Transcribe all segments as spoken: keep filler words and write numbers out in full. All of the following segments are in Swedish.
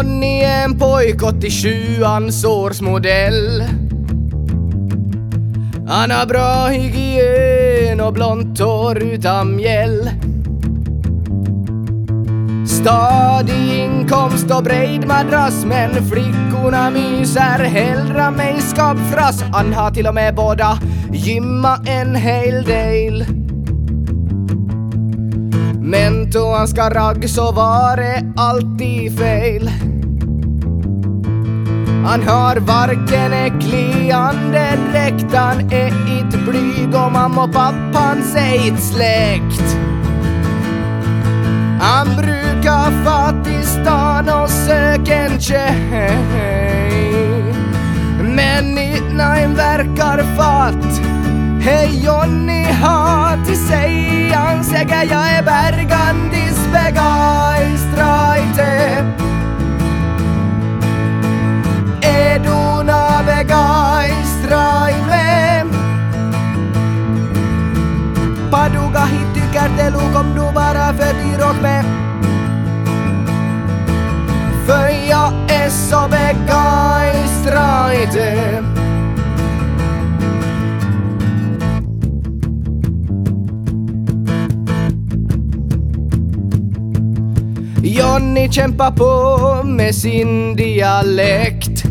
Johnny är en pojk åttiosjuans års modell. Han har bra hygien och blont hår utan mjäll. Stadig inkomst och bred madrass, men flickorna myser hellre med skapfrass. Han har till och med båda gymma en hel del. Men då han ska ragg så var det alltid fel. Han har varken äcklig andedräkt, han är inte blyg och mamma och pappan säger släkt. Han brukar fatt i stan och söka en tjej, men inte en verkar fatt. Hej Johnny har till sig, han säger jag är bergandis begeistrad. Är du na begeistrad med? Paduga hit tycker det lugg om du bara för dyr och med. För jag är så begeistrad. Johnny kämpar på med sin dialekt,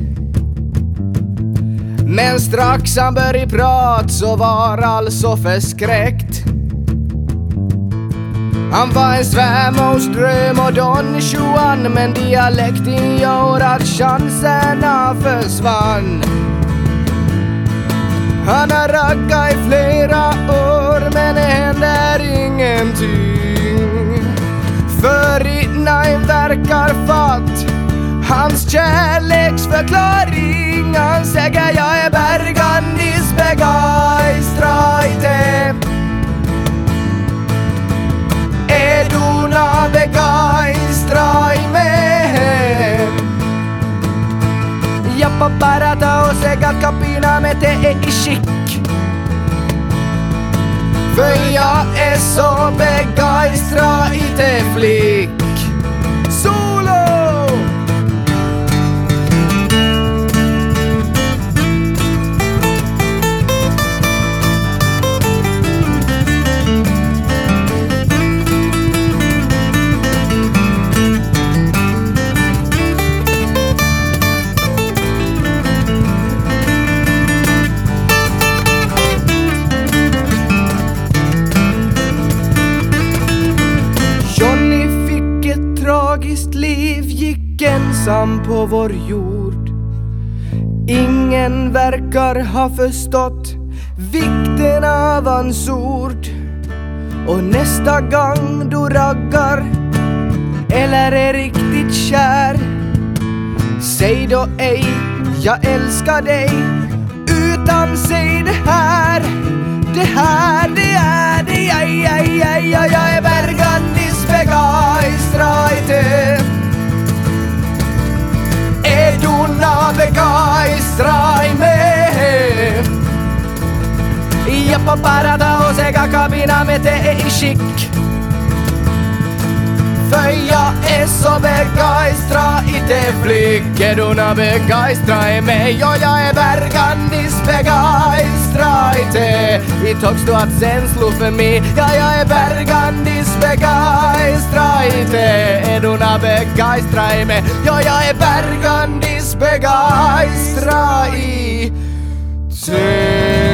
men strax han började prat så var alltså förskräckt. Han var en svärmors dröm och Don Juan, men dialekten gör att chanserna försvann. Han har raggat i flera år, men det händer ingenting. För innan en verkar fatt hans kärleksförklaring. Han säger jag är bergandis begeistrad. Är du na begeistrad med? Jappa bara ta och säga att kapina med det är i skick. För jag är så begeistrad i det flick. Solo! Tragiskt liv, gick ensam på vår jord. Ingen verkar ha förstått vikten av hans ord. Och nästa gång du raggar eller är riktigt kär, säg då ej jag älskar dig, utan säg det här. Det här, det är det, aj, aj, aj, aj, jag är bergandis begeistrad. Är du na begeistrad med? Jappa bara ta och säga kabina med det är i skick. För jag är så begeistrad i det flick. Är du na begeistrad med? Ja, jag är bergandis begeistrad. I talks du att känslor för mig. Ja, jag är bergandis begeistrad. Är du na begeistrad med? Ja, jag är bergandis begeistrad.